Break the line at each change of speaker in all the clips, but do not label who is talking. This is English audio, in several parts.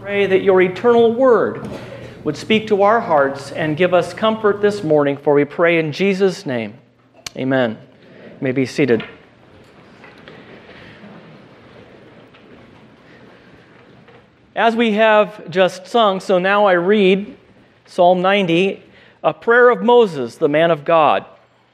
Pray that your eternal word would speak to our hearts and give us comfort this morning, for we pray in Jesus' name. Amen. You may be seated. As we have just sung, so now I read Psalm 90, a prayer of Moses, the man of God.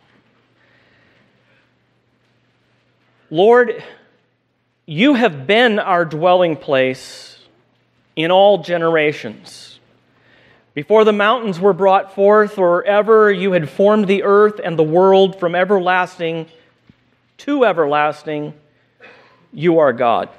Lord, you have been our dwelling place in all generations. Before the mountains were brought forth, or ever you had formed the earth and the world, from everlasting to everlasting, you are God.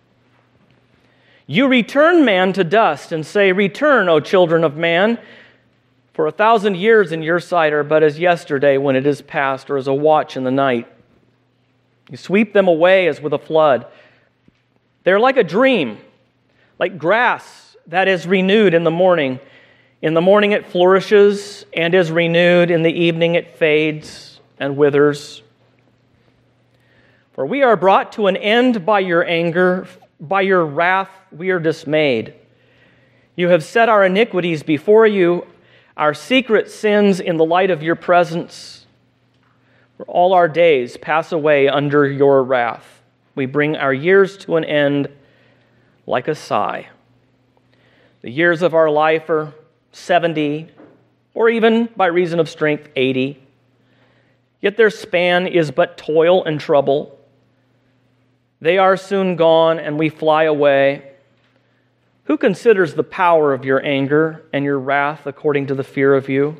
You return man to dust and say, "Return, O children of man, for 1,000 years in your sight are but as yesterday when it is past, or as a watch in the night." You sweep them away as with a flood. They're like a dream, like grass that is renewed in the morning. In the morning it flourishes and is renewed. In the evening it fades and withers. For we are brought to an end by your anger. By your wrath we are dismayed. You have set our iniquities before you, our secret sins in the light of your presence. For all our days pass away under your wrath. We bring our years to an end like a sigh. The years of our life are 70, or even by reason of strength 80. Yet their span is but toil and trouble. They are soon gone, and we fly away. Who considers the power of your anger and your wrath according to the fear of you?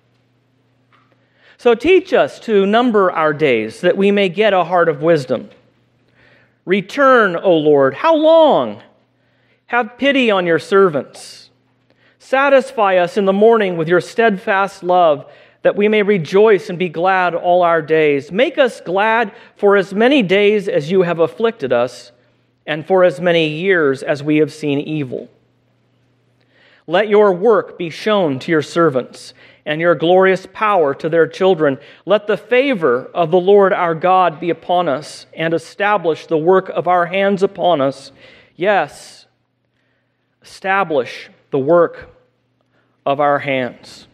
So teach us to number our days, that we may get a heart of wisdom. Return, O Lord, how long? Have pity on your servants. Satisfy us in the morning with your steadfast love, that we may rejoice and be glad all our days. Make us glad for as many days as you have afflicted us, and for as many years as we have seen evil. Let your work be shown to your servants, and your glorious power to their children. Let the favor of the Lord our God be upon us, and establish the work of our hands upon us. Yes, establish the work of our hands.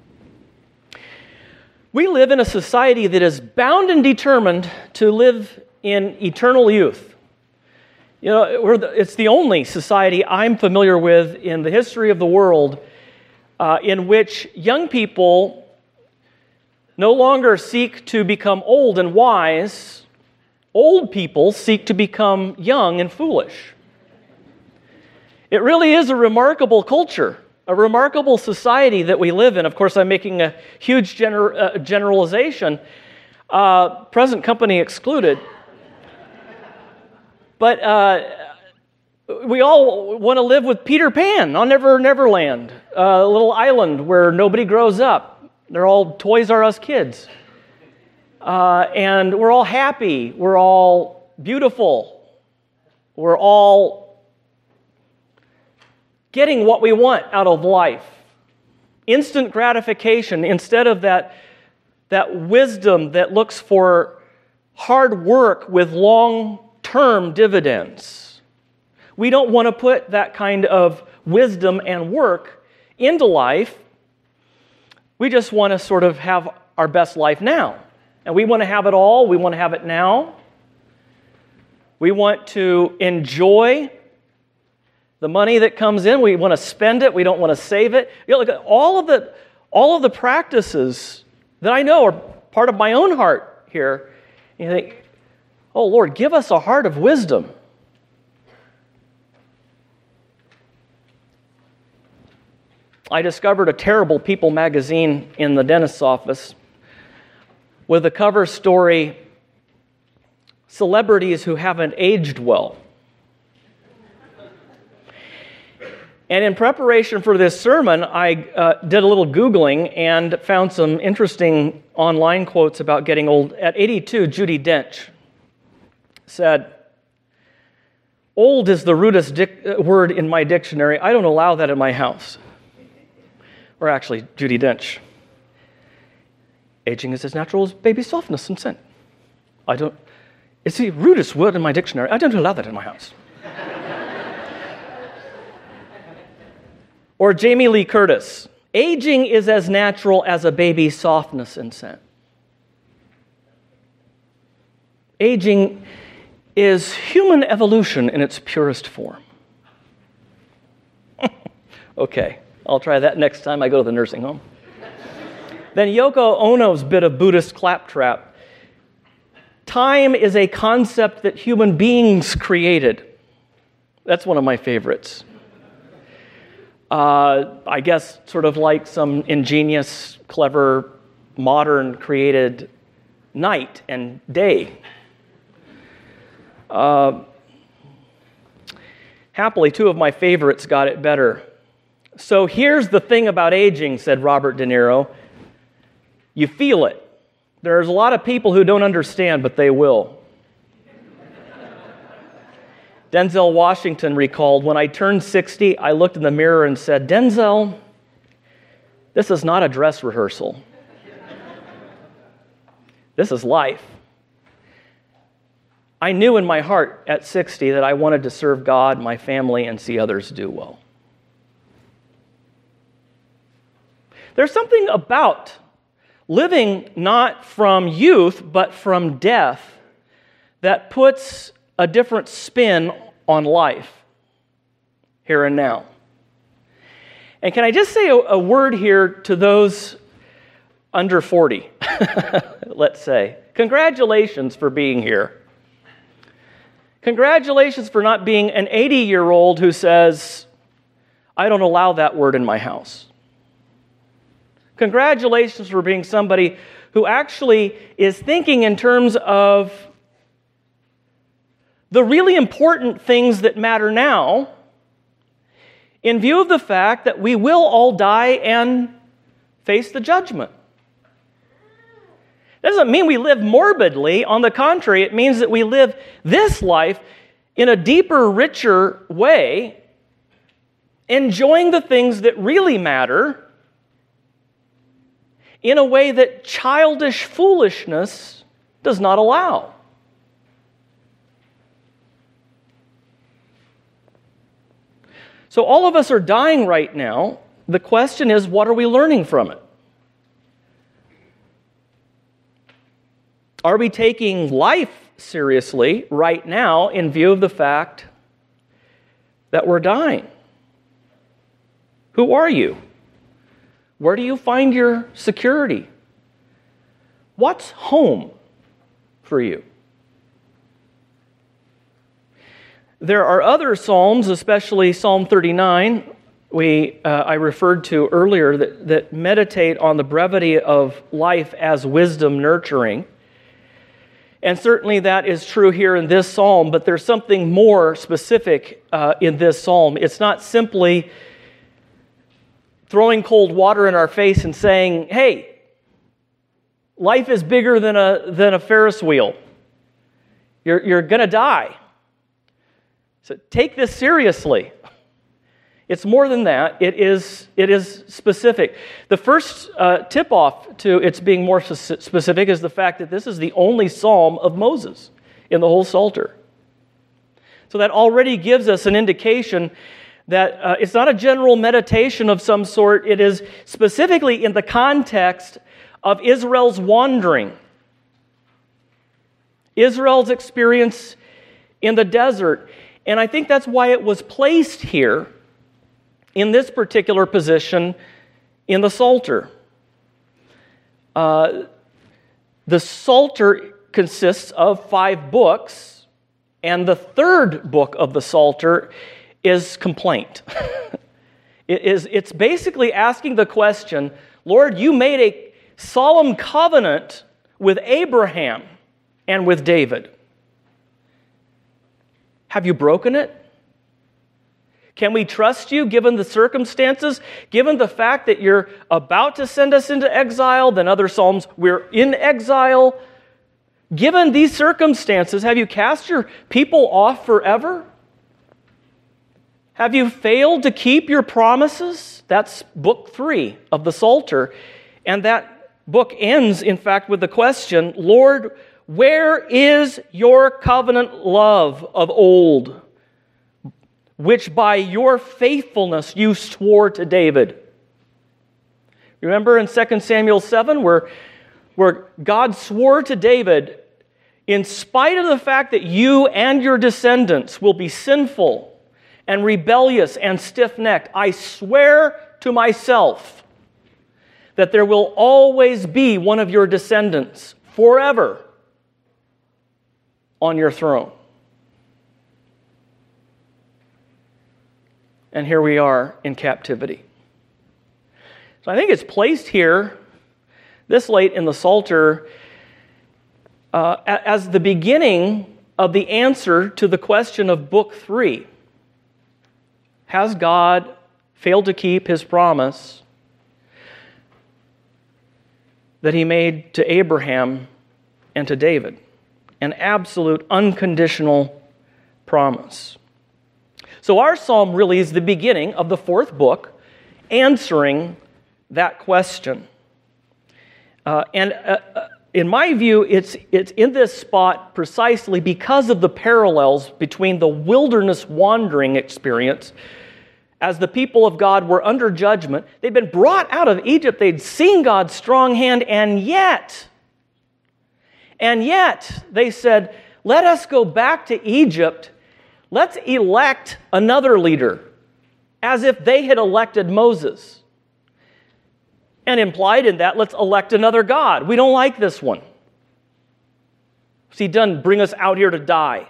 We live in a society that is bound and determined to live in eternal youth. You know, it's the only society I'm familiar with in the history of the world in which young people no longer seek to become old and wise. Old people seek to become young and foolish. It really is a remarkable culture, a remarkable society that we live in. Of course, I'm making a huge generalization, present company excluded. But we all want to live with Peter Pan on Neverland, a little island where nobody grows up. They're all Toys R Us kids. And we're all happy. We're all beautiful. We're all getting what we want out of life. Instant gratification instead of that wisdom that looks for hard work with long-term dividends. We don't want to put that kind of wisdom and work into life. We just want to sort of have our best life now. And we want to have it all. We want to have it now. We want to enjoy the money that comes in. We want to spend it. We don't want to save it. You know, look at all of the practices that I know are part of my own heart here. You think, oh Lord, give us a heart of wisdom. I discovered a terrible People magazine in the dentist's office with a cover story, "Celebrities who haven't aged well." And in preparation for this sermon, I did a little Googling and found some interesting online quotes about getting old. At 82, Judi Dench said, "Old is the rudest word in my dictionary. I don't allow that in my house." Or actually, Judi Dench, "Aging is as natural as baby softness and scent. It's the rudest word in my dictionary. I don't allow that in my house." Or Jamie Lee Curtis, aging is as natural as a baby's softness and scent. Aging is human evolution in its purest form. Okay, I'll try that next time I go to the nursing home. Then Yoko Ono's bit of Buddhist claptrap. Time is a concept that human beings created. That's one of my favorites. I guess sort of like some ingenious, clever, modern created night and day. Happily, two of my favorites got it better. So here's the thing about aging, said Robert De Niro. You feel it. There's a lot of people who don't understand, but they will. Denzel Washington recalled, when I turned 60, I looked in the mirror and said, Denzel, this is not a dress rehearsal. This is life. I knew in my heart at 60 that I wanted to serve God, my family, and see others do well. There's something about living not from youth, but from death that puts a different spin on life here and now. And can I just say a word here to those under 40, let's say. Congratulations for being here. Congratulations for not being an 80-year-old who says, I don't allow that word in my house. Congratulations for being somebody who actually is thinking in terms of the really important things that matter now, in view of the fact that we will all die and face the judgment. That doesn't mean we live morbidly. On the contrary, it means that we live this life in a deeper, richer way, enjoying the things that really matter in a way that childish foolishness does not allow. So all of us are dying right now. The question is, what are we learning from it? Are we taking life seriously right now in view of the fact that we're dying? Who are you? Where do you find your security? What's home for you? There are other psalms, especially Psalm 39, I referred to earlier, that meditate on the brevity of life as wisdom nurturing. And certainly that is true here in this psalm, but there's something more specific in this psalm. It's not simply throwing cold water in our face and saying, hey, life is bigger than a Ferris wheel. You're going to die. So take this seriously. It's more than that. It is specific. The first tip-off to its being more specific is the fact that this is the only psalm of Moses in the whole Psalter. So that already gives us an indication that it's not a general meditation of some sort. It is specifically in the context of Israel's wandering, Israel's experience in the desert. And I think that's why it was placed here in this particular position in the Psalter. The Psalter consists of 5 books, and the third book of the Psalter is complaint. It's basically asking the question, Lord, you made a solemn covenant with Abraham and with David. Have you broken it? Can we trust you given the circumstances, given the fact that you're about to send us into exile? Then other Psalms, we're in exile. Given these circumstances, have you cast your people off forever? Have you failed to keep your promises? That's book 3 of the Psalter. And that book ends, in fact, with the question, Lord, where is your covenant love of old? which by your faithfulness you swore to David. Remember in 2 Samuel 7 where God swore to David, in spite of the fact that you and your descendants will be sinful and rebellious and stiff-necked, I swear to myself that there will always be one of your descendants forever on your throne. And here we are in captivity. So I think it's placed here, this late in the Psalter, as the beginning of the answer to the question of Book 3. Has God failed to keep His promise that He made to Abraham and to David? An absolute, unconditional promise. So our psalm really is the beginning of the fourth book, answering that question. In my view, it's in this spot precisely because of the parallels between the wilderness wandering experience. As the people of God were under judgment, they'd been brought out of Egypt, they'd seen God's strong hand, and yet they said, let us go back to Egypt, let's elect another leader, as if they had elected Moses. And implied in that, let's elect another God. We don't like this one. What's He done? Bring us out here to die.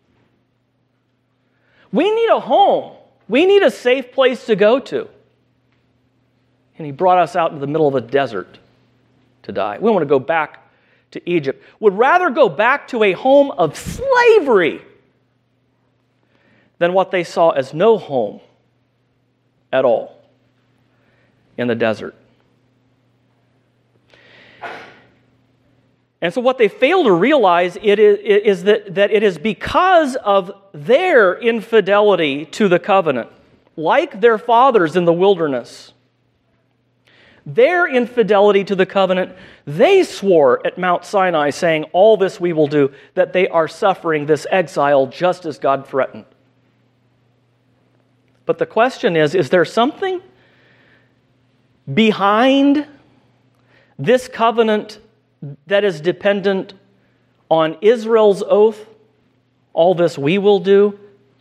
We need a home. We need a safe place to go to. And He brought us out into the middle of a desert to die. We want to go back to Egypt. Would rather go back to a home of slavery than what they saw as no home at all in the desert. And so what they fail to realize is that it is because of their infidelity to the covenant, like their fathers in the wilderness, their infidelity to the covenant, they swore at Mount Sinai, saying, all this we will do, that they are suffering this exile just as God threatened. But the question is there something behind this covenant that is dependent on Israel's oath, all this we will do,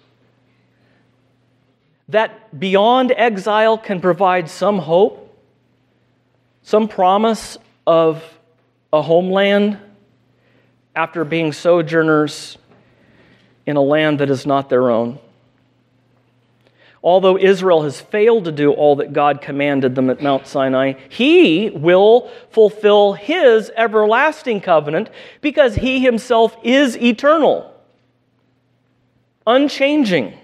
that beyond exile can provide some hope, some promise of a homeland after being sojourners in a land that is not their own? Although Israel has failed to do all that God commanded them at Mount Sinai, He will fulfill His everlasting covenant because He Himself is eternal, unchanging.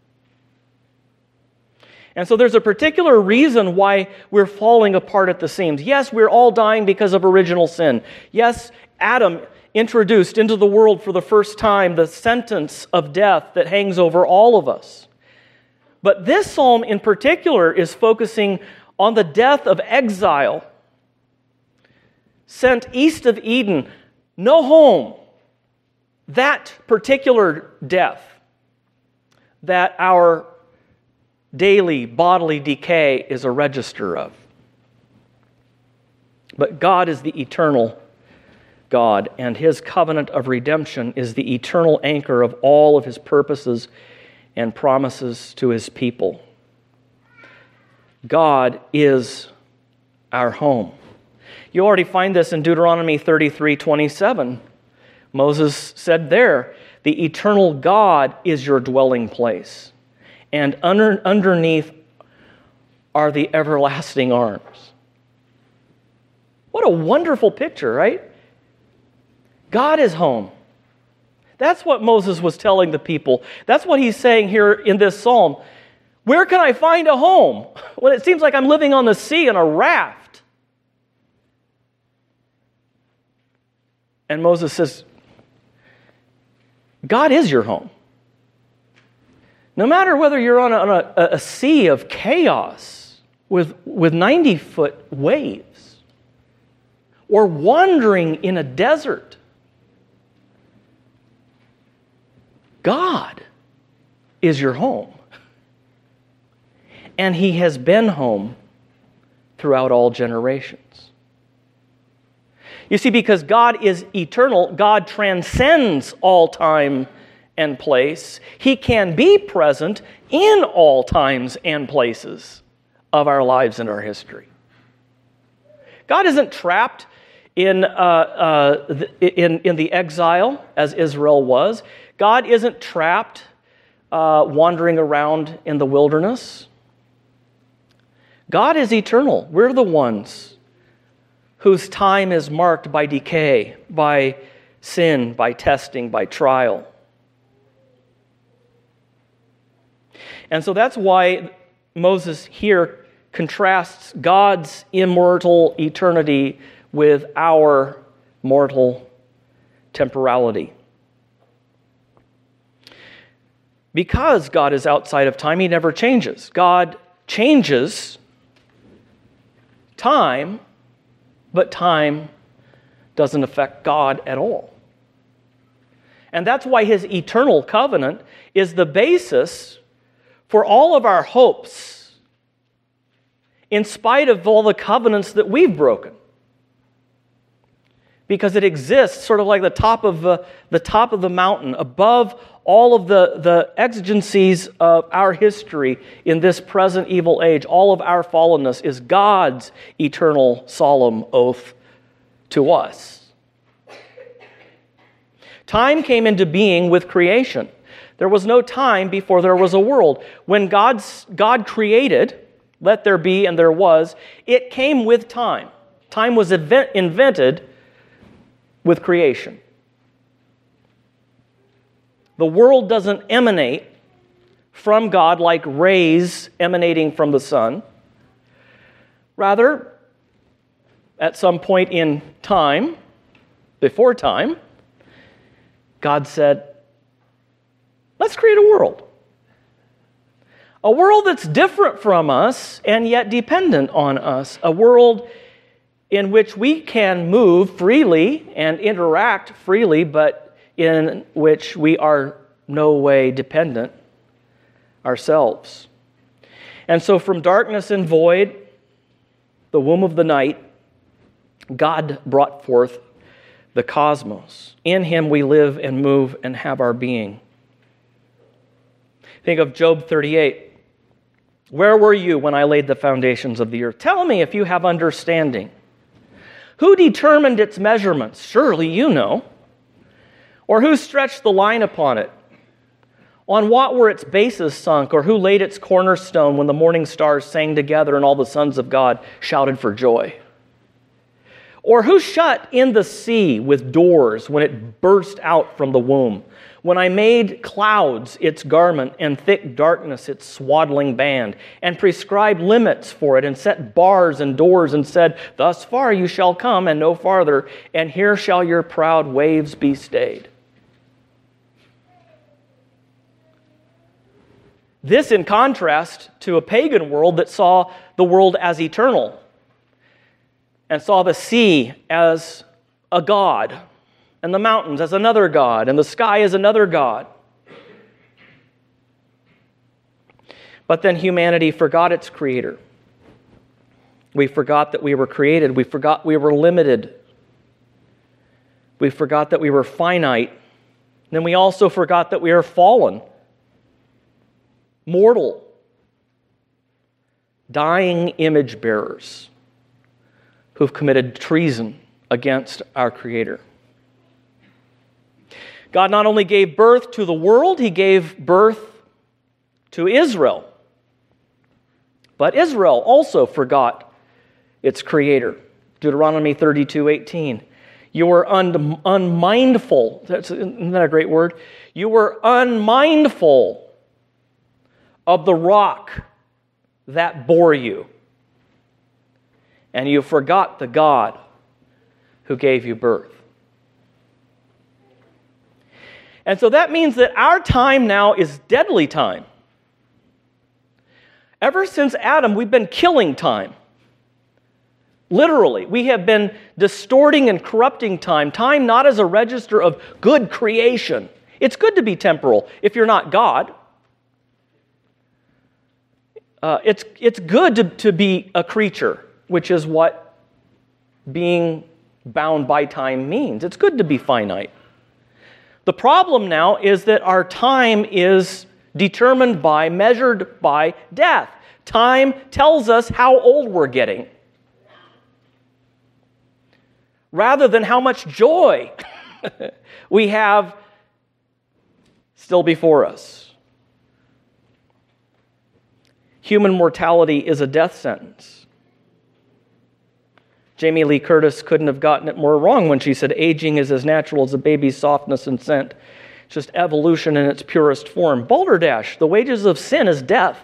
And so there's a particular reason why we're falling apart at the seams. Yes, we're all dying because of original sin. Yes, Adam introduced into the world for the first time the sentence of death that hangs over all of us. But this psalm in particular is focusing on the death of exile, sent east of Eden, no home. That particular death that our daily bodily decay is a register of. But God is the eternal God, and His covenant of redemption is the eternal anchor of all of His purposes and promises to His people. God is our home. You already find this in Deuteronomy 33:27. Moses said there, the eternal God is your dwelling place, and underneath are the everlasting arms. What a wonderful picture, right? God is home. That's what Moses was telling the people. That's what he's saying here in this psalm. Where can I find a home when it seems like I'm living on the sea in a raft? And Moses says, God is your home. No matter whether you're on a sea of chaos with 90-foot waves or wandering in a desert, God is your home. and He has been home throughout all generations. You see, because God is eternal, God transcends all time and place. He can be present in all times and places of our lives and our history. God isn't trapped in the exile as Israel was. God isn't trapped wandering around in the wilderness. God is eternal. We're the ones whose time is marked by decay, by sin, by testing, by trial. And so that's why Moses here contrasts God's immortal eternity with our mortal temporality. Because God is outside of time, He never changes. God changes time, but time doesn't affect God at all. And that's why His eternal covenant is the basis for all of our hopes, in spite of all the covenants that we've broken. Because it exists sort of like the top of the mountain, above all of the exigencies of our history in this present evil age. All of our fallenness is God's eternal solemn oath to us. Time came into being with creation. There was no time before there was a world. When God created, let there be and there was, it came with time. Time was invented with creation. The world doesn't emanate from God like rays emanating from the sun. Rather, at some point in time, before time, God said, let's create a world. A world that's different from us and yet dependent on us. A world in which we can move freely and interact freely, but in which we are no way dependent ourselves. And so from darkness and void, the womb of the night, God brought forth the cosmos. In Him we live and move and have our being. Think of Job 38. Where were you when I laid the foundations of the earth? Tell me if you have understanding. Who determined its measurements? Surely you know. Or who stretched the line upon it? On what were its bases sunk? Or who laid its cornerstone when the morning stars sang together and all the sons of God shouted for joy? Or who shut in the sea with doors when it burst out from the womb? When I made clouds its garment and thick darkness its swaddling band, and prescribed limits for it, and set bars and doors, and said, thus far you shall come, and no farther, and here shall your proud waves be stayed. This in contrast to a pagan world that saw the world as eternal, and saw the sea as a god, and the mountains as another god, and the sky as another god. But then humanity forgot its creator. We forgot that we were created. We forgot we were limited. We forgot that we were finite. Then we also forgot that we are fallen, mortal, dying image bearers who've committed treason against our Creator. God not only gave birth to the world, He gave birth to Israel. But Israel also forgot its Creator. Deuteronomy 32:18. You were unmindful. Isn't that a great word? You were unmindful of the rock that bore you. And you forgot the God who gave you birth. And so that means that our time now is deadly time. Ever since Adam, we've been killing time. Literally, we have been distorting and corrupting time. Time not as a register of good creation. It's good to be temporal if you're not God. It's good to be a creature, which is what being bound by time means. It's good to be finite. The problem now is that our time is determined by, measured by death. Time tells us how old we're getting, rather than how much joy we have still before us. Human mortality is a death sentence. Jamie Lee Curtis couldn't have gotten it more wrong when she said, aging is as natural as a baby's softness and scent. It's just evolution in its purest form. Balderdash, the wages of sin is death.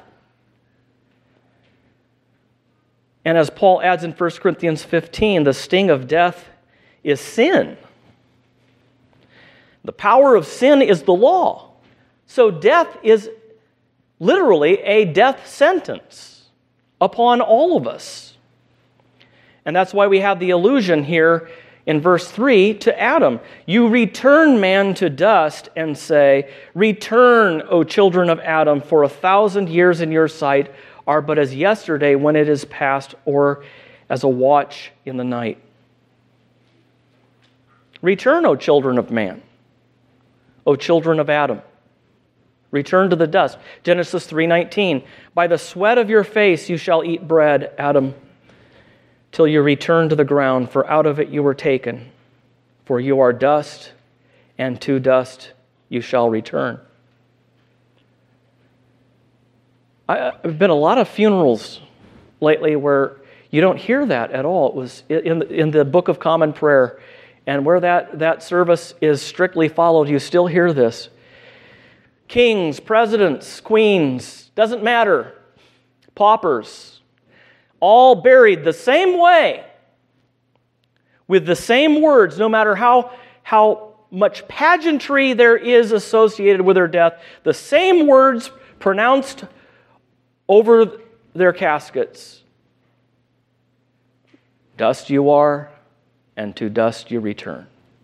And as Paul adds in 1 Corinthians 15, the sting of death is sin. The power of sin is the law. So death is literally a death sentence upon all of us. And that's why we have the allusion here in verse 3 to Adam. You return man to dust and say, return, O children of Adam, for 1,000 years in your sight are but as yesterday when it is past, or as a watch in the night. Return, O children of man, O children of Adam. Return to the dust. Genesis 3:19. By the sweat of your face you shall eat bread, Adam, till you return to the ground, for out of it you were taken. For you are dust, and to dust you shall return. I've been a lot of funerals lately where you don't hear that at all. It was in the Book of Common Prayer, and where that service is strictly followed, you still hear this. Kings, presidents, queens, doesn't matter, paupers, all buried the same way, with the same words, no matter how much pageantry there is associated with their death, the same words pronounced over their caskets. Dust you are, and to dust you return.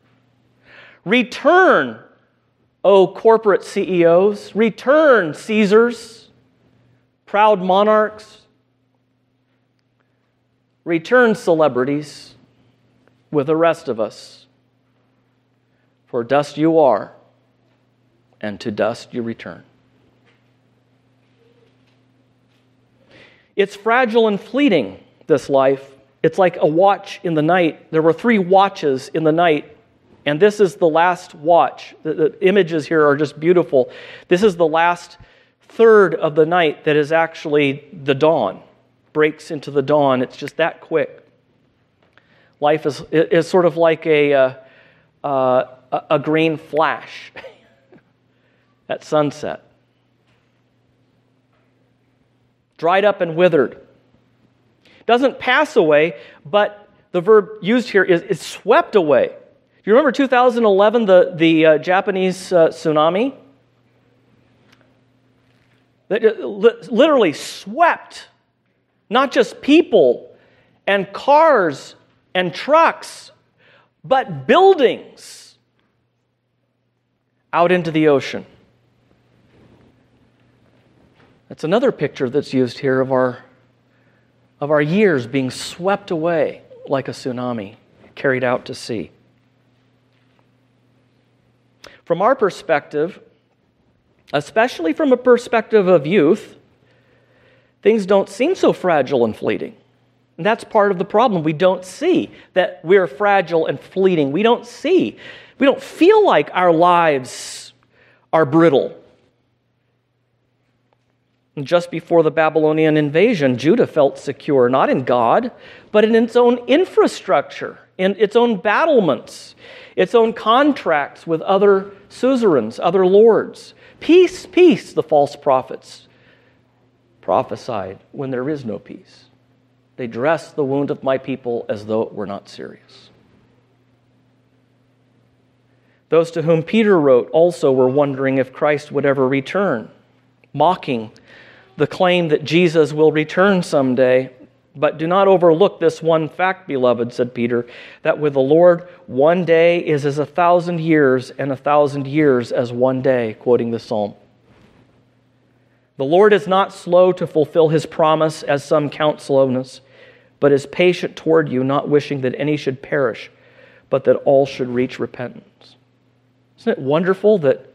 Return, O corporate CEOs. Return, Caesars, proud monarchs. Return, celebrities, with the rest of us. For dust you are, and to dust you return. It's fragile and fleeting, this life. It's like a watch in the night. There were 3 watches in the night, and this is the last watch. The images here are just beautiful. This is the last third of the night that is actually the dawn. Breaks into the dawn. It's just that quick. Life is sort of like a green flash at sunset. Dried up and withered. Doesn't pass away, but the verb used here is swept away. Do you remember 2011, the Japanese tsunami? That literally swept not just people and cars and trucks, but buildings out into the ocean. That's another picture that's used here of our years being swept away like a tsunami, carried out to sea. From our perspective, especially from a perspective of youth, things don't seem so fragile and fleeting. And that's part of the problem. We don't see that we're fragile and fleeting. We don't feel like our lives are brittle. And just before the Babylonian invasion, Judah felt secure, not in God, but in its own infrastructure, in its own battlements, its own contracts with other suzerains, other lords. Peace, peace, the false prophets prophesied when there is no peace. They dress the wound of my people as though it were not serious. Those to whom Peter wrote also were wondering if Christ would ever return, mocking the claim that Jesus will return someday. But do not overlook this one fact, beloved, said Peter, that with the Lord 1 day is as 1,000 years, and 1,000 years as 1 day, quoting the psalm. The Lord is not slow to fulfill his promise, as some count slowness, but is patient toward you, not wishing that any should perish, but that all should reach repentance. Isn't it wonderful that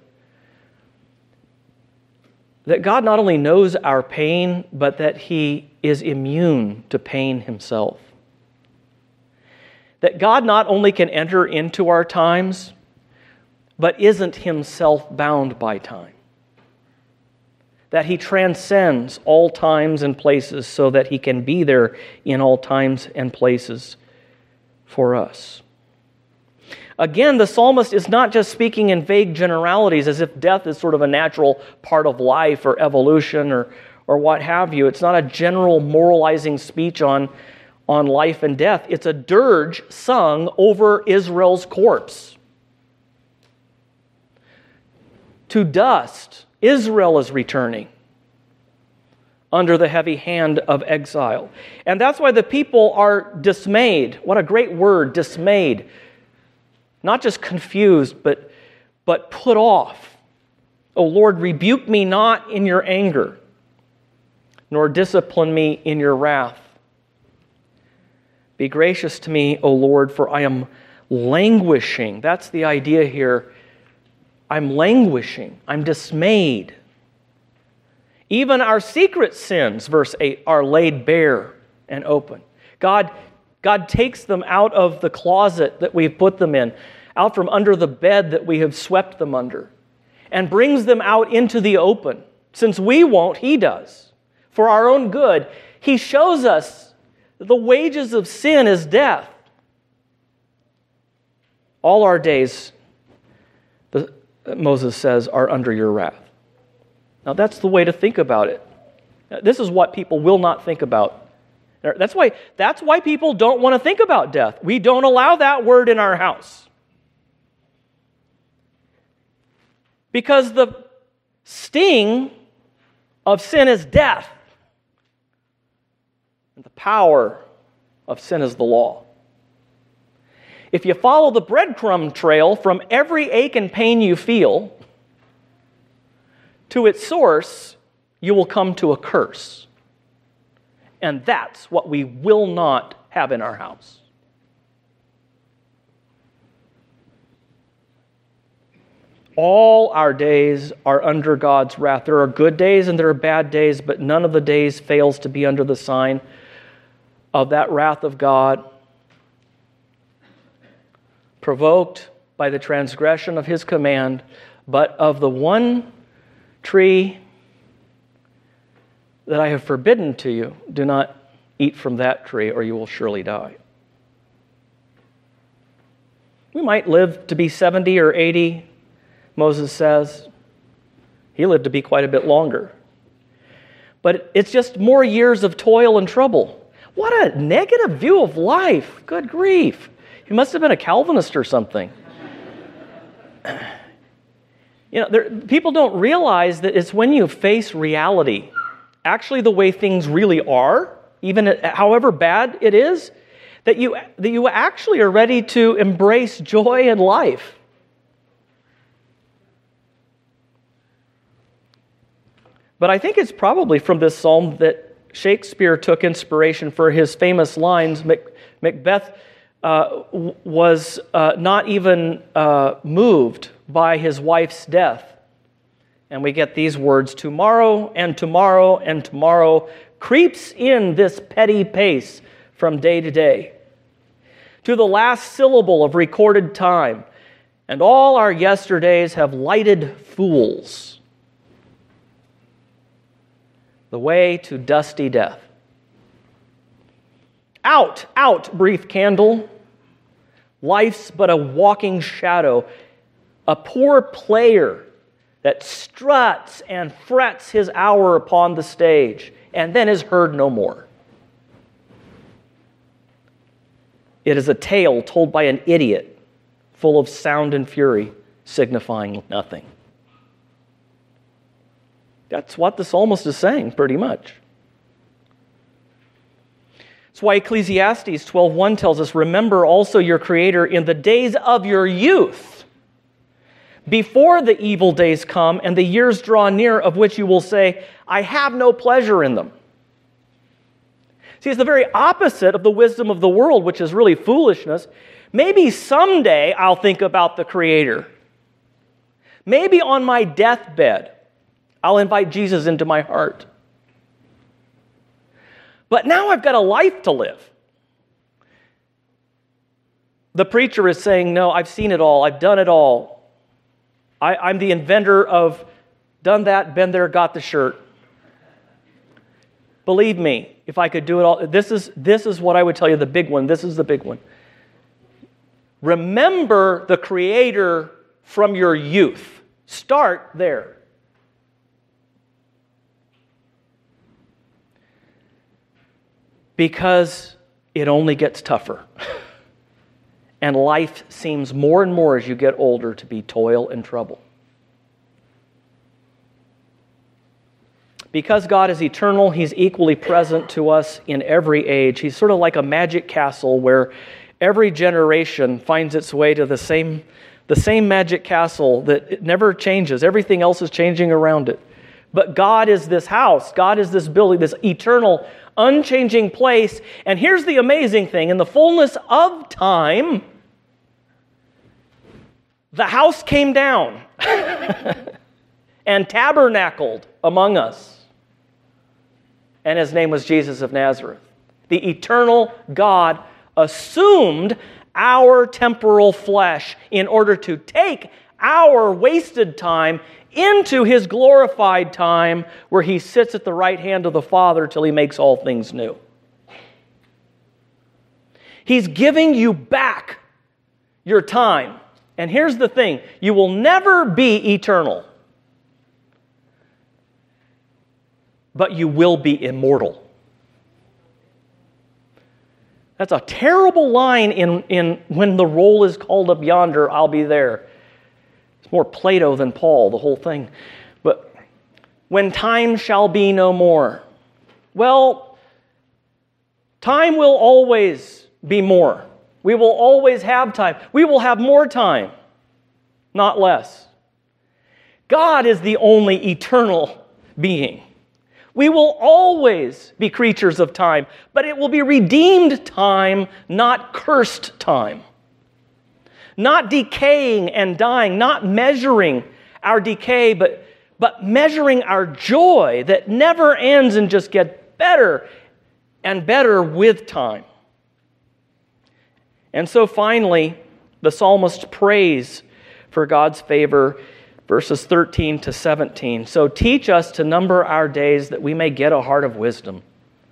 God not only knows our pain, but that he is immune to pain himself? That God not only can enter into our times, but isn't himself bound by time. That he transcends all times and places so that he can be there in all times and places for us. Again, the psalmist is not just speaking in vague generalities as if death is sort of a natural part of life or evolution or what have you. It's not a general moralizing speech on life and death. It's a dirge sung over Israel's corpse. To dust, Israel is returning under the heavy hand of exile. And that's why the people are dismayed. What a great word, dismayed. Not just confused, but put off. O Lord, rebuke me not in your anger, nor discipline me in your wrath. Be gracious to me, O Lord, for I am languishing. That's the idea here. I'm languishing. I'm dismayed. Even our secret sins, verse 8, are laid bare and open. God takes them out of the closet that we've put them in, out from under the bed that we have swept them under, and brings them out into the open. Since we won't, he does. For our own good, he shows us that the wages of sin is death. All our days, Moses says, are under your wrath. Now that's the way to think about it. This is what people will not think about. That's why people don't want to think about death. We don't allow that word in our house. Because the sting of sin is death. And the power of sin is the law. If you follow the breadcrumb trail from every ache and pain you feel to its source, you will come to a curse. And that's what we will not have in our house. All our days are under God's wrath. There are good days and there are bad days, but none of the days fails to be under the sign of that wrath of God, provoked by the transgression of his command, but of the one tree that I have forbidden to you, do not eat from that tree, or you will surely die. We might live to be 70 or 80, Moses says. He lived to be quite a bit longer. But it's just more years of toil and trouble. What a negative view of life. Good grief. He must have been a Calvinist or something. People don't realize that it's when you face reality, actually the way things really are, even however bad it is, that you actually are ready to embrace joy in life. But I think it's probably from this psalm that Shakespeare took inspiration for his famous lines. Macbeth was not even moved by his wife's death. And we get these words, tomorrow and tomorrow and tomorrow creeps in this petty pace from day to day, to the last syllable of recorded time, and all our yesterdays have lighted fools the way to dusty death. Out, out, brief candle. Life's but a walking shadow, a poor player that struts and frets his hour upon the stage, and then is heard no more. It is a tale told by an idiot, full of sound and fury, signifying nothing. That's what the psalmist is saying, pretty much. That's why Ecclesiastes 12:1 tells us, remember also your Creator in the days of your youth, before the evil days come and the years draw near, of which you will say, I have no pleasure in them. See, it's the very opposite of the wisdom of the world, which is really foolishness. Maybe someday I'll think about the Creator. Maybe on my deathbed, I'll invite Jesus into my heart. But now I've got a life to live. The preacher is saying, no, I've seen it all. I've done it all. I'm the inventor of done that, been there, got the shirt. Believe me, if I could do it all, this is what I would tell you, the big one. This is the big one. Remember the Creator from your youth. Start there. Because it only gets tougher. And life seems more and more as you get older to be toil and trouble. Because God is eternal, He's equally present to us in every age. He's sort of like a magic castle where every generation finds its way to the same magic castle that it never changes. Everything else is changing around it. But God is this house. God is this building, this eternal, unchanging place. And here's the amazing thing. In the fullness of time, the house came down and tabernacled among us. And His name was Jesus of Nazareth. The eternal God assumed our temporal flesh in order to take our wasted time into His glorified time where He sits at the right hand of the Father till He makes all things new. He's giving you back your time. And here's the thing, you will never be eternal, but you will be immortal. That's a terrible line in when the roll is called up yonder, I'll be there. It's more Plato than Paul, the whole thing. But when time shall be no more. Well, time will always be more. We will always have time. We will have more time, not less. God is the only eternal being. We will always be creatures of time, but it will be redeemed time, not cursed time. Not decaying and dying, not measuring our decay, but measuring our joy that never ends and just gets better and better with time. And so finally, the psalmist prays for God's favor, verses 13 to 17. So teach us to number our days that we may get a heart of wisdom.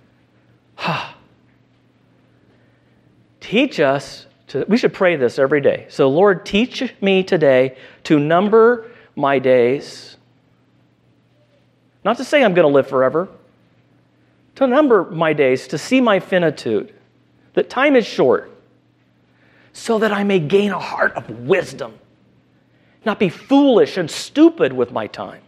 Teach us to, we should pray this every day. So Lord, teach me today to number my days. Not to say I'm going to live forever. To number my days, to see my finitude. That time is short. So that I may gain a heart of wisdom. Not be foolish and stupid with my time.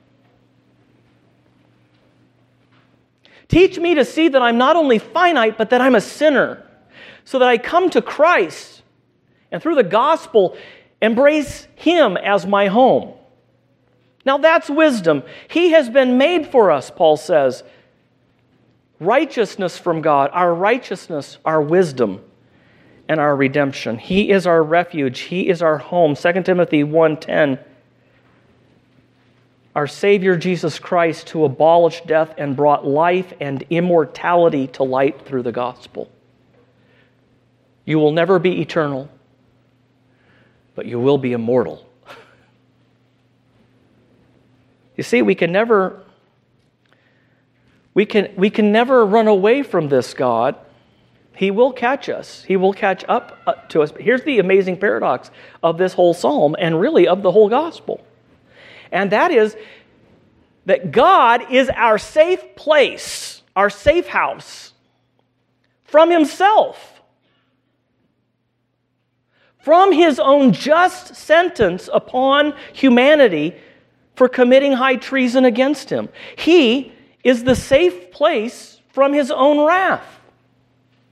Teach me to see that I'm not only finite, but that I'm a sinner. So that I come to Christ and through the gospel embrace Him as my home. Now that's wisdom. He has been made for us, Paul says. Righteousness from God, our righteousness, our wisdom, and our redemption. He is our refuge. He is our home. 2 Timothy 1:10. Our Savior Jesus Christ, who abolished death and brought life and immortality to light through the gospel. You will never be eternal, but you will be immortal. You see, we can never run away from this God. He will catch us. He will catch up to us. But here's the amazing paradox of this whole psalm and really of the whole gospel. And that is that God is our safe place, our safe house from Himself. From His own just sentence upon humanity for committing high treason against Him. He is the safe place from His own wrath.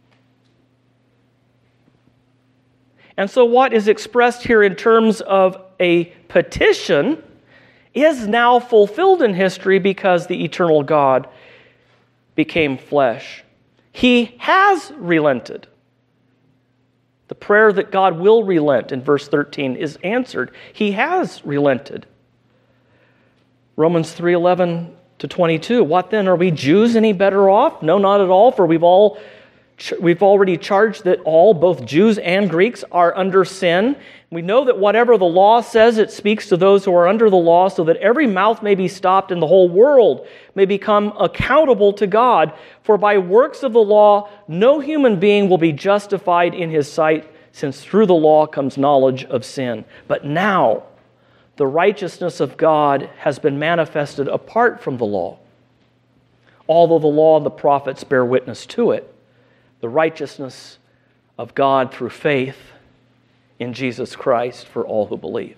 And so what is expressed here in terms of a petition is now fulfilled in history because the eternal God became flesh. He has relented. The prayer that God will relent in verse 13 is answered. He has relented. Romans 3:11 to 22. What then? Are we Jews any better off? No, not at all, for we've already charged that all, both Jews and Greeks, are under sin. We know that whatever the law says, it speaks to those who are under the law, so that every mouth may be stopped and the whole world may become accountable to God. For by works of the law, no human being will be justified in his sight, since through the law comes knowledge of sin. But now, the righteousness of God has been manifested apart from the law. Although the law and the prophets bear witness to it, the righteousness of God through faith in Jesus Christ for all who believe.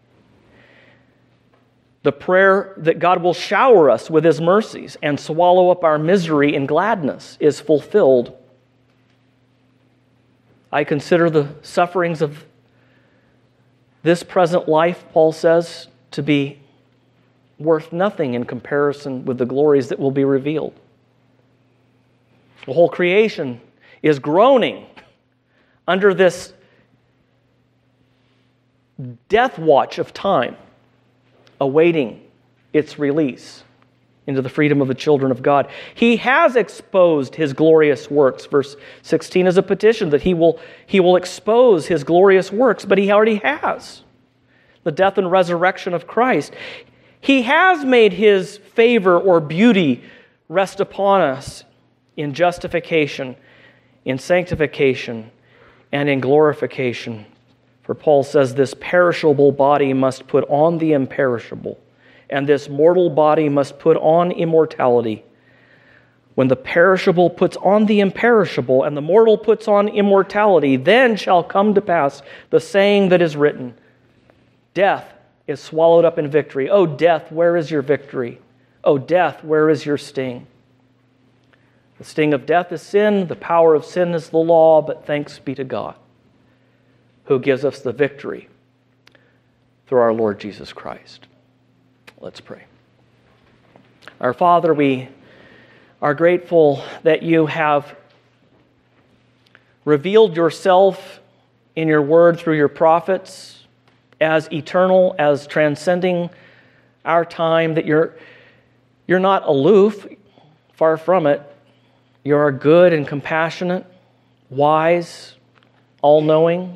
The prayer that God will shower us with His mercies and swallow up our misery in gladness is fulfilled. I consider the sufferings of this present life, Paul says, to be worth nothing in comparison with the glories that will be revealed. The whole creation is groaning under this death watch of time, awaiting its release into the freedom of the children of God. He has exposed His glorious works. Verse 16 is a petition that He will expose His glorious works, but He already has. The death and resurrection of Christ. He has made His favor or beauty rest upon us in justification, in sanctification, and in glorification. For Paul says this perishable body must put on the imperishable, and this mortal body must put on immortality. When the perishable puts on the imperishable, and the mortal puts on immortality, then shall come to pass the saying that is written, death is swallowed up in victory. O death, where is your victory? O death, where is your sting? The sting of death is sin, the power of sin is the law, but thanks be to God, who gives us the victory through our Lord Jesus Christ. Let's pray. Our Father, we are grateful that You have revealed Yourself in Your word through Your prophets as eternal, as transcending our time, that You're not aloof, far from it. You are good and compassionate, wise, all-knowing.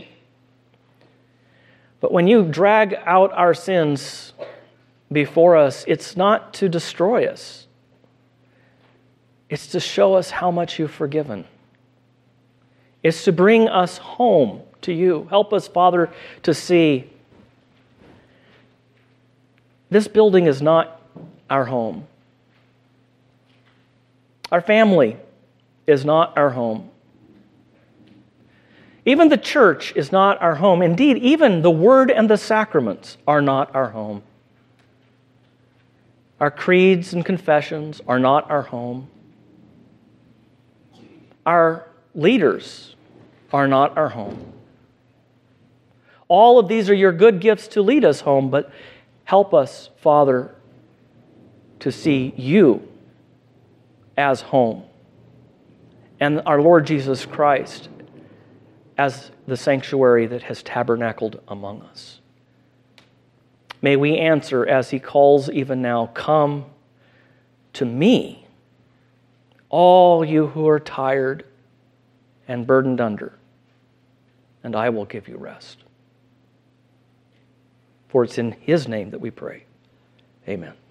But when You drag out our sins before us, it's not to destroy us. It's to show us how much You've forgiven. It's to bring us home to You. Help us, Father, to see this building is not our home. Our family is not our home. Even the church is not our home. Indeed, even the Word and the sacraments are not our home. Our creeds and confessions are not our home. Our leaders are not our home. All of these are Your good gifts to lead us home, but help us, Father, to see You as home, and our Lord Jesus Christ as the sanctuary that has tabernacled among us. May we answer as He calls even now, come to Me, all you who are tired and burdened under, and I will give you rest. For it's in His name that we pray. Amen.